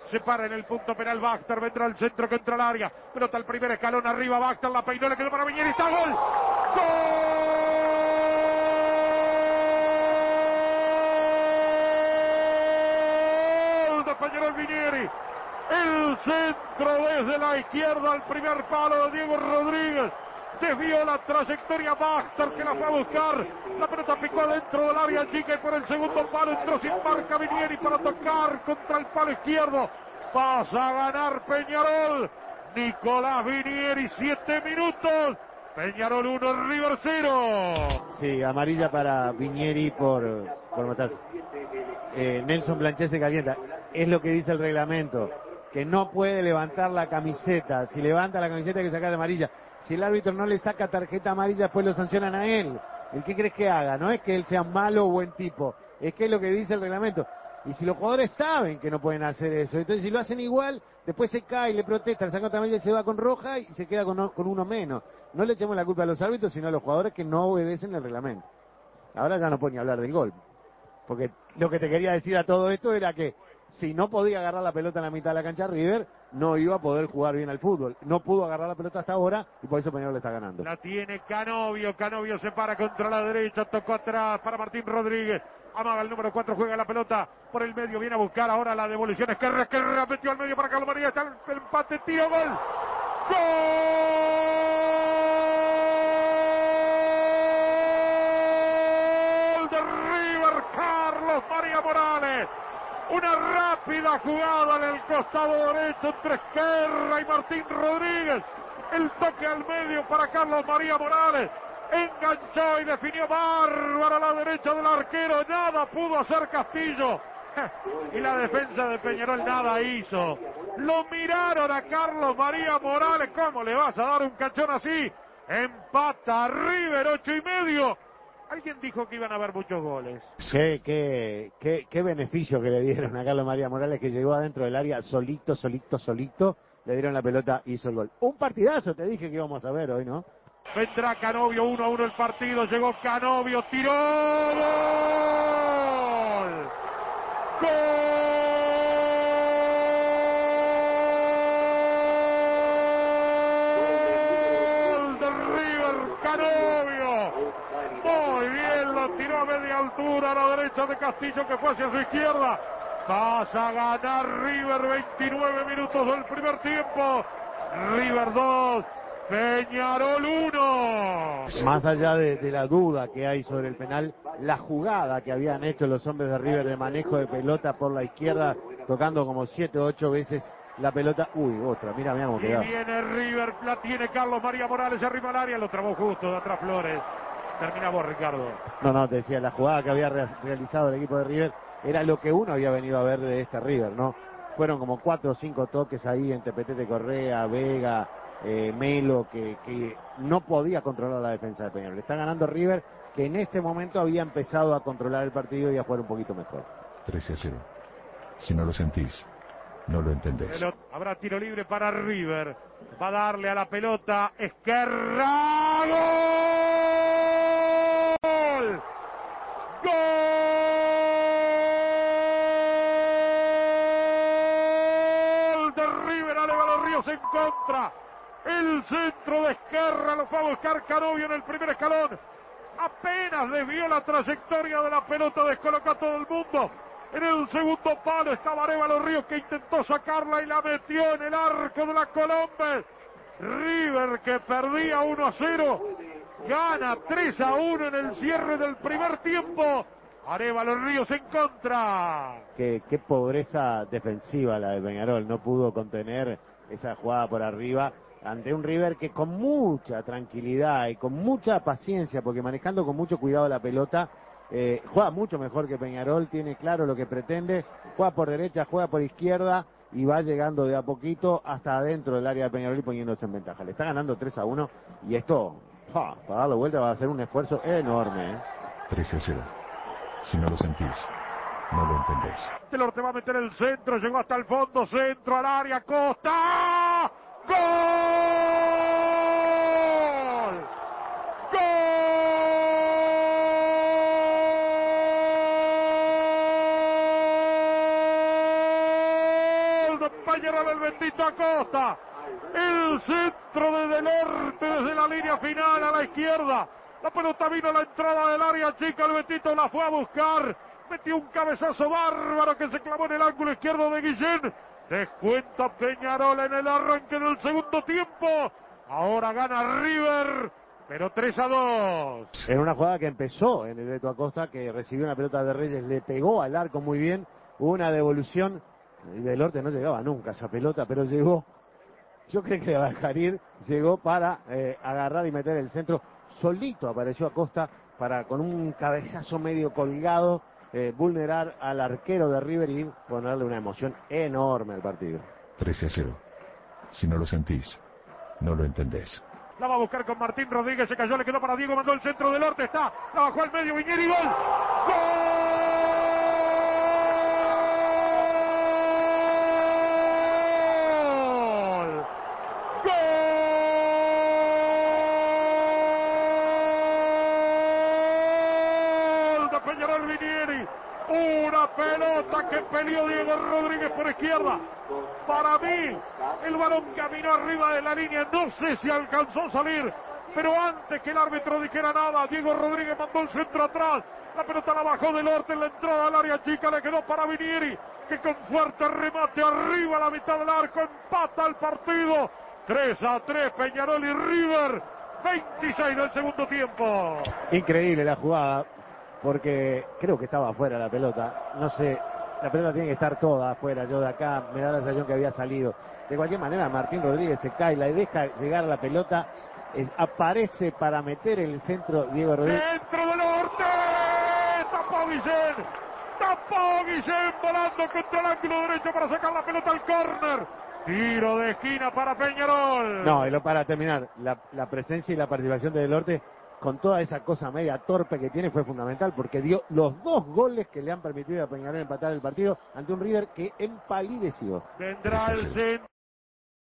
Se para en el punto penal Baxter, vendrá al centro contra el área. Pelota al primer escalón, arriba Baxter, la peinó, le quedó para Viñeri, está gol. ¡Gol! De Peñarol Viñeri. El centro desde la izquierda al primer palo de Diego Rodríguez. Desvió la trayectoria Baxter, que la fue a buscar. La pelota picó dentro del área chica y por el segundo palo entró sin marca Viñeri para tocar contra el palo izquierdo. Pasa a ganar Peñarol. Nicolás Viñeri, 7 minutos. Peñarol 1, River 0. Sí, amarilla para Viñeri por matarse. Nelson Blanchet se calienta. Es lo que dice el reglamento, que no puede levantar la camiseta. Si levanta la camiseta hay que sacar amarilla. Si el árbitro no le saca tarjeta amarilla, después lo sancionan a él. ¿El qué crees que haga? No es que él sea malo o buen tipo, es que es lo que dice el reglamento. Y si los jugadores saben que no pueden hacer eso, entonces si lo hacen igual, después se cae, le protesta, le saca otra amarilla y se va con roja y se queda con uno menos. No le echemos la culpa a los árbitros, sino a los jugadores que no obedecen el reglamento. Ahora ya no puedo ni hablar del gol. Porque lo que te quería decir a todo esto era que si no podía agarrar la pelota en la mitad de la cancha River, no iba a poder jugar bien al fútbol. No pudo agarrar la pelota hasta ahora y por eso Peñarol le está ganando. La tiene Canovio, Canovio se para contra la derecha, tocó atrás para Martín Rodríguez. Amaga el número 4, juega la pelota por el medio, viene a buscar ahora la devolución. Esquerra, metió al medio para Carlos María, está el empate, tiro, gol. ¡Gol de River! Carlos María Morales. Una rápida jugada en el costado derecho entre Esquerra y Martín Rodríguez. El toque al medio para Carlos María Morales. Enganchó y definió bárbaro a la derecha del arquero. Nada pudo hacer Castillo. Y la defensa de Peñarol nada hizo. Lo miraron a Carlos María Morales. ¿Cómo le vas a dar un cachón así? Empata River, 8:30. Alguien dijo que iban a haber muchos goles. Qué beneficio que le dieron a Carlos María Morales, que llegó adentro del área solito. Le dieron la pelota y hizo el gol. Un partidazo, te dije que íbamos a ver hoy, ¿no? Vendrá Canovio, 1-1 el partido. Llegó Canovio, tiró. ¡Gol! ¡Gol de River! ¡Canovio! Muy bien, lo tiró a media altura a la derecha de Castillo, que fue hacia su izquierda. Pasa a ganar River, 29 minutos del primer tiempo. River 2, Peñarol 1. Más allá de la duda que hay sobre el penal, la jugada que habían hecho los hombres de River de manejo de pelota por la izquierda, tocando como 7 o 8 veces la pelota. Uy, otra, mira cómo quedó. Y viene River, la tiene Carlos María Morales arriba al área, lo trabó justo de atrás Flores. Termina vos, Ricardo. No, te decía, la jugada que había realizado el equipo de River era lo que uno había venido a ver de este River, ¿no? Fueron como 4 o 5 toques ahí entre Petete Correa, Vega, Melo, que no podía controlar la defensa de Peñarol. Está ganando River, que en este momento había empezado a controlar el partido y a jugar un poquito mejor. 13-0. Si no lo sentís, no lo entendés. Habrá tiro libre para River. Va a darle a la pelota Esquerra. ¡Gol! ¡Gol de River! Alévalo Ríos en contra. El centro de Esquerra lo fue a buscar Canovio en el primer escalón. Apenas desvió la trayectoria de la pelota, descolocó a todo el mundo. En el segundo palo estaba Arévalo Ríos, que intentó sacarla y la metió en el arco de la Colombe. River, que perdía 1-0, gana 3-1 en el cierre del primer tiempo. Arévalo Ríos en contra. Qué pobreza defensiva la de Peñarol, no pudo contener esa jugada por arriba ante un River que con mucha tranquilidad y con mucha paciencia, porque manejando con mucho cuidado la pelota, juega mucho mejor que Peñarol, tiene claro lo que pretende, juega por derecha, juega por izquierda y va llegando de a poquito hasta adentro del área de Peñarol y poniéndose en ventaja. Le está ganando 3-1 y esto, para darle vuelta, va a ser un esfuerzo enorme. 13-0. Si no lo sentís, no lo entendés. Taylor te va a meter el centro, llegó hasta el fondo, centro al área, Costa. ¡Gol! ¡Gol gol de Peñarol, el bendito Acosta. El centro de Delorte desde la línea final a la izquierda. La pelota vino a la entrada del área chica, el Betito la fue a buscar. Metió un cabezazo bárbaro que se clavó en el ángulo izquierdo de Guillén. Descuenta Peñarol en el arranque del segundo tiempo. Ahora gana River, pero 3-2. En una jugada que empezó en el Beto Acosta, que recibió una pelota de Reyes, le pegó al arco muy bien. Hubo una devolución y Delorte no llegaba nunca a esa pelota, pero llegó. Yo creo que le va a dejar ir. Llegó para agarrar y meter el centro. Solito apareció Acosta para, con un cabezazo medio colgado, vulnerar al arquero de River y ponerle una emoción enorme al partido. 13-0. Si no lo sentís, no lo entendés. La va a buscar con Martín Rodríguez, se cayó, le quedó para Diego, mandó el centro del norte, está, la bajó al medio, Viñeri, gol. ¡Gol! ¡Gol! De Peñarol Viñeri. Una pelota que peleó Diego Rodríguez por izquierda. Para mí, el balón caminó arriba de la línea, no sé si alcanzó a salir, pero antes que el árbitro dijera nada, Diego Rodríguez mandó el centro atrás, la pelota la bajó del norte en la entrada al área chica, le quedó para Viñeri, que con fuerte remate arriba a la mitad del arco, empata el partido, 3-3, Peñarol y River, 26 del segundo tiempo. Increíble la jugada, porque creo que estaba afuera la pelota, no sé. La pelota tiene que estar toda afuera, yo de acá me da la sensación que había salido. De cualquier manera, Martín Rodríguez se cae, la deja llegar a la pelota, aparece para meter el centro Diego Rodríguez. ¡Centro del norte! ¡Tapó Guillén! Volando contra el ángulo derecho para sacar la pelota al córner. Tiro de esquina para Peñarol. No, y para terminar, la presencia y la participación de Delorte, con toda esa cosa media torpe que tiene, fue fundamental porque dio los 2 goles que le han permitido a Peñarol empatar el partido ante un River que empalideció. Vendrá el centro.